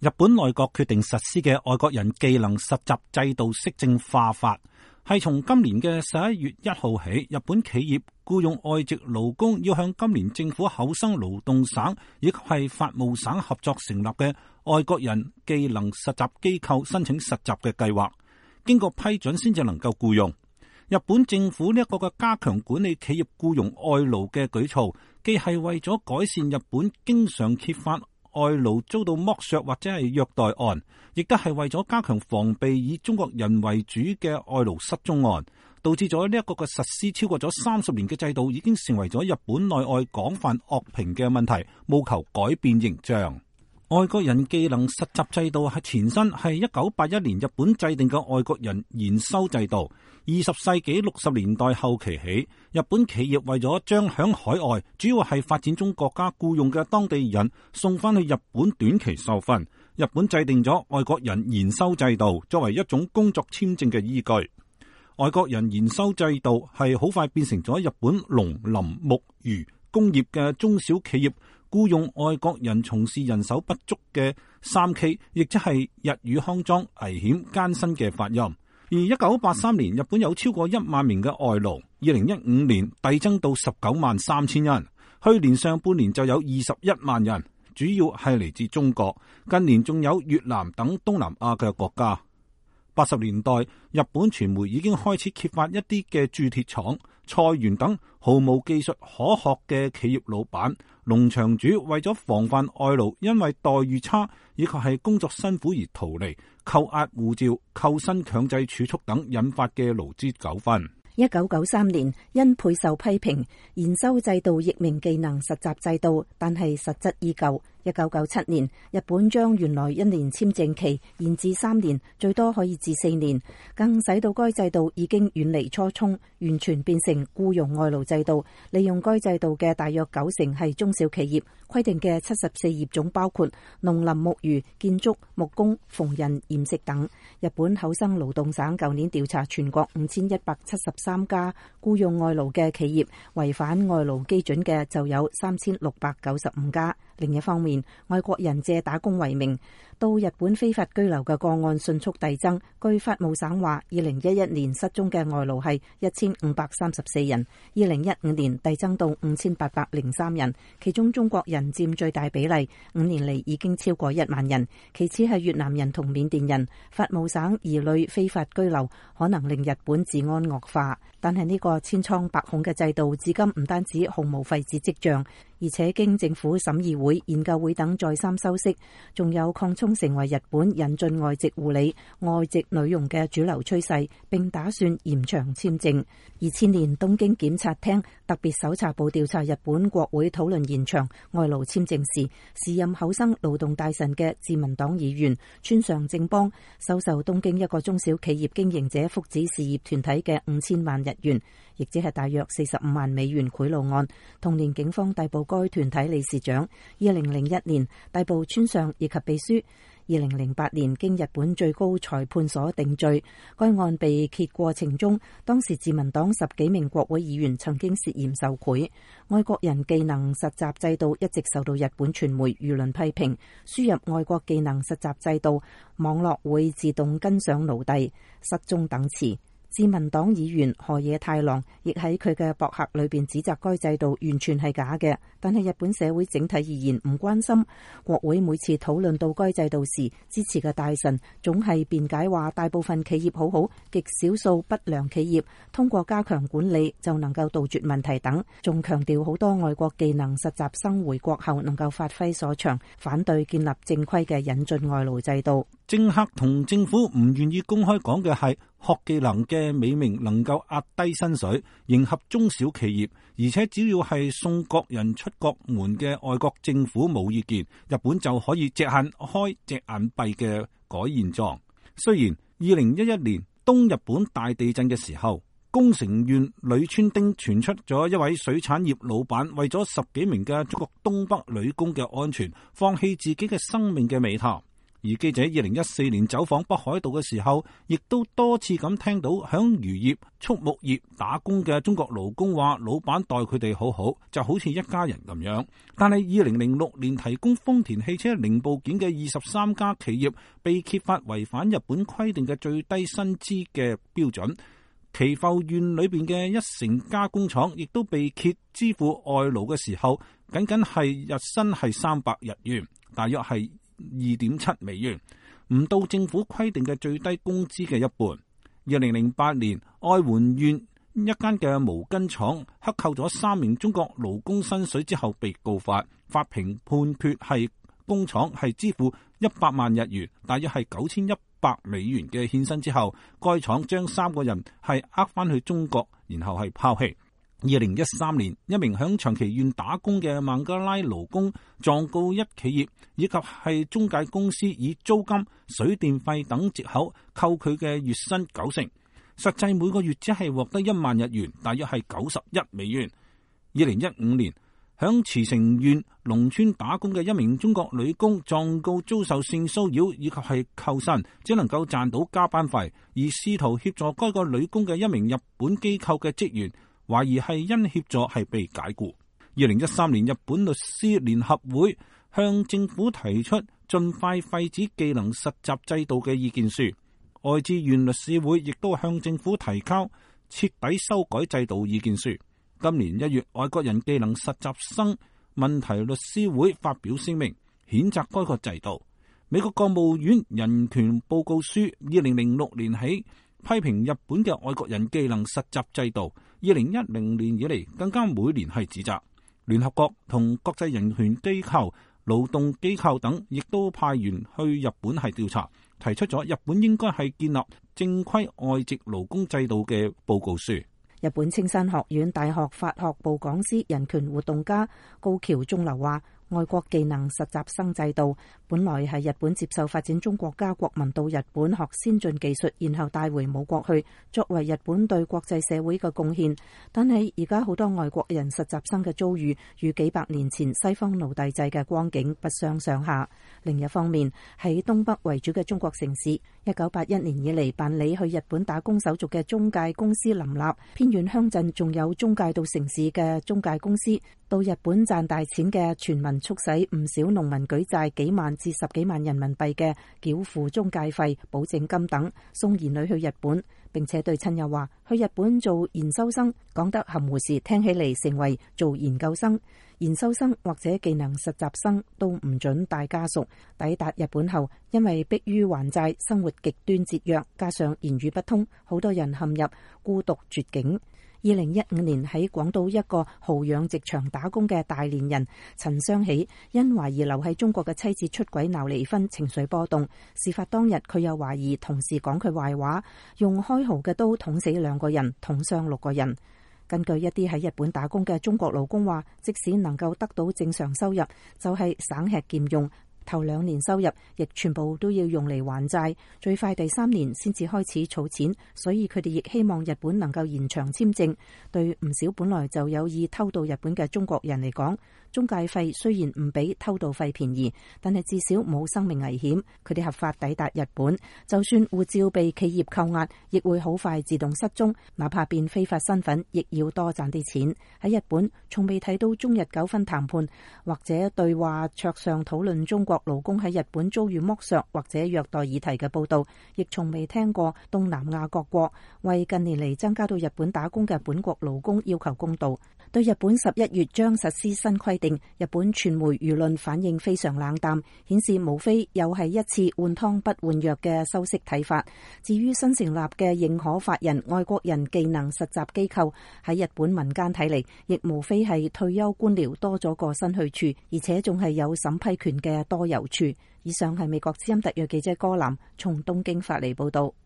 日本內閣決定實施嘅外國人技能實習制度適正化法，係從今年嘅11月1號起，日本企業僱用外籍勞工要向今年政府厚生勞動省以及係法務省合作成立嘅外國人技能實習機構申請實習嘅計劃，經過批准先至能夠僱用。日本政府呢一個嘅加強管理企業僱用外勞嘅舉措，既係為咗改善日本經常揭發外勞遭到剝削或者係虐待案，亦都係為咗加強防備以中國人為主嘅外勞失蹤案，導致咗呢一個嘅實施超過咗30年嘅制度，已經成為咗日本內外廣泛惡評嘅問題，務求改變形象。外國人技能實習制度係前身係1981年日本制定嘅外國人研修制度。20世紀60年代後期起，日本企業為咗將響海外主要係發展中國家僱用嘅當地人送翻去日本短期受訓，日本制定咗外國人研修制度作為一種工作簽證嘅依據。外國人研修制度係好快變成咗日本農林牧漁工業嘅中小企業僱用外國人從事人手不足嘅3K，亦即係日語康莊危險艱辛嘅發音。而1983年，日本有超過1萬名嘅外勞，2015年遞增到19萬3千人，去年上半年就有21萬人，主要係嚟自中國，近年仲有越南等東南亞嘅國家。80年代，日本傳媒已經開始揭發一啲嘅鑄鐵廠、菜園等毫無技術可學嘅企業老闆、農場主為咗防範外勞因為待遇差以及係工作辛苦而逃離，扣押護照、扣薪強制儲蓄等引發嘅勞資糾紛。 1993年，因倍受批評，研修制度易名技能實習制度，但係實質依舊。1997年，日本將原來1年簽證期延至3年，最多可以至4年，更使到該制度已經遠離初衷，完全變成僱傭外勞制度。利用該制度嘅大約90%係中小企業，規定嘅74業種包括農林牧漁、建築、木工、縫紉、染色等。日本厚生勞動省舊年調查全國5173家僱用外勞嘅企業，違反外勞基準嘅就有3695家。另一方面，外國人借打工為名到日本非法居留嘅個案迅速遞增。據法務省話，2011年失蹤嘅外勞係1534人，2015年遞增到5803人，其中中國人佔最大比例，5年嚟已經超過1萬人，其次係越南人同緬甸人。法務省疑慮非法居留可能令日本治安惡化，但係呢個千瘡百孔嘅制度至今唔單止毫無廢止跡象，而且經政府審議會、研究會等再三修飾，仲有擴充成為日本引進外籍護理、外籍女傭嘅主流趨勢，並打算延長簽證。2000年東京檢察廳特別搜查部調查日本國會討論延長外勞簽證時，時任厚生勞動大臣嘅自民黨議員村上正邦收受東京一個中小企業經營者福祉事業團體嘅5000萬日元，亦即係大約45萬美元賄賂案。同年警方逮捕該團體理事長，2001年逮捕村上以及秘書，2008年經日本最高裁判所定罪。該案被揭過程中，當時自民黨10幾名國會議員曾經涉嫌受賄。外國人技能實習制度一直受到日本傳媒輿論批評，輸入外國技能實習制度，網絡會自動跟上奴隸、失蹤等詞。自民黨議員河野太郎亦喺佢嘅博客裏邊指責該制度完全係假嘅，但係日本社會整體而言唔關心。國會每次討論到該制度時，支持嘅大臣總係辯解話大部分企業好好，極少數不良企業通過加強管理就能夠杜絕問題等，仲強調好多外國技能實習生回國後能夠發揮所長，反對建立正規嘅引進外勞制度。 政客同政府唔願意公開講嘅係學技能嘅美名能夠壓低薪水，迎合中小企業，而且只要係送國人出國門嘅外國政府冇意見，日本就可以隻眼開隻眼閉嘅改現狀。雖然2011年東日本大地震嘅時候，宮城縣女村町傳出咗一位水產業老闆為咗10幾名嘅中國東北女工嘅安全，放棄自己嘅生命嘅美談。 而記者2014年走訪北海道嘅時候，亦都多次咁聽到響漁業、畜牧業打工嘅中國勞工話，老闆待佢哋好好，就好似一家人咁樣。但係2006年提供豐田汽車零部件嘅23家企業被揭發違反日本規定嘅最低薪資嘅標準，岐阜縣裏邊嘅一成加工廠亦都被揭支付外勞嘅時候，僅係日薪係300日元，大約係2.7美元，唔到政府規定嘅最低工資嘅一半。2008年，愛媛縣一間嘅毛巾廠克扣咗3名中國勞工薪水之後被告發，法庭判決係工廠係支付100萬日元，大約係9100美元嘅欠薪之後，該廠將3個人係返去中國，然後係拋棄。2013年，一名響長崎縣打工嘅孟加拉勞工狀告一企業以及係中介公司以租金、水電費等藉口扣佢嘅月薪90%，實際每個月只係獲得1萬日元，大約係91美元。2015年，響茨城縣農村打工嘅一名中國女工狀告遭受性騷擾以及係扣薪，只能夠賺到加班費，而試圖協助該個女工嘅一名日本機構嘅職員，懷疑係因協助係被解僱。2013年，日本律師聯合會向政府提出盡快廢止技能實習制度嘅意見書。愛知縣律師會亦都向政府提交徹底修改制度意見書。今年1月，外國人技能實習生問題律師會發表聲明，譴責該個制度。美國國務院人權報告書2006年起批評日本嘅外國人技能實習制度，2010年以嚟更加每年係指責。聯合國同國際人權機構、勞動機構等亦都派員去日本係調查，提出咗日本應該係建立正規外籍勞工制度嘅報告書。 日本青山學院大學法學部講師、人權活動家高橋宗流話，外國技能實習生制度本來係日本接受發展中國家國民到日本學先進技術，然後帶回母國去，作為日本對國際社會嘅貢獻。但係而家好多外國人實習生嘅遭遇與幾百年前西方奴隸制嘅光景不相上下。另一方面，喺東北為主嘅中國城市，1981年以嚟辦理去日本打工手續嘅中介公司林立，偏遠鄉鎮仲有中介到城市嘅中介公司，到日本賺大錢嘅全民促使唔少農民舉債幾萬至10幾萬人民幣嘅繳付中介費、保證金等，送兒女去日本，並且對親友話去日本做研修生，講得含糊時聽起嚟成為做研究生。研修生或者技能實習生都唔准帶家屬。抵達日本後，因為迫於還債，生活極端節約，加上言語不通，好多人陷入孤獨絕境。2015年喺廣島一個蠔養殖場打工嘅大連人陳雙喜，因懷疑留喺中國嘅妻子出軌鬧離婚，情緒波動。事發當日，佢又懷疑同事講佢壞話，用開蠔嘅刀捅死2個人，捅傷6個人。根據一啲喺日本打工嘅中國勞工話，即使能夠得到正常收入，就係省吃儉用。頭2年收入亦全部都要用嚟還債，最快第3年先至開始儲錢，所以佢哋亦希望日本能夠延長簽證。對唔少本來就有意偷渡日本嘅中國人嚟講，中介費雖然唔比偷渡費便宜，但係至少冇生命危險。佢哋合法抵達日本，就算護照被企業扣押，亦會好快自動失蹤，哪怕變非法身份，亦要多賺啲錢。喺日本，從未睇到中日糾紛談判或者對話桌上討論中國勞工喺日本遭遇剝削或者虐待議題嘅報道，亦從未聽過東南亞各國為近年嚟增加到日本打工嘅本國勞工要求公道。對日本11月將實施新規定，日本傳媒輿論反應非常冷淡，顯示無非又係一次換湯不換藥嘅修飾睇法。至於新成立嘅認可法人外國人技能實習機構，喺日本民間睇嚟，亦無非係退休官僚多咗個新去處，而且仲係有審批權嘅多有處。以上係美國之音特約記者柯南從東京發嚟報道。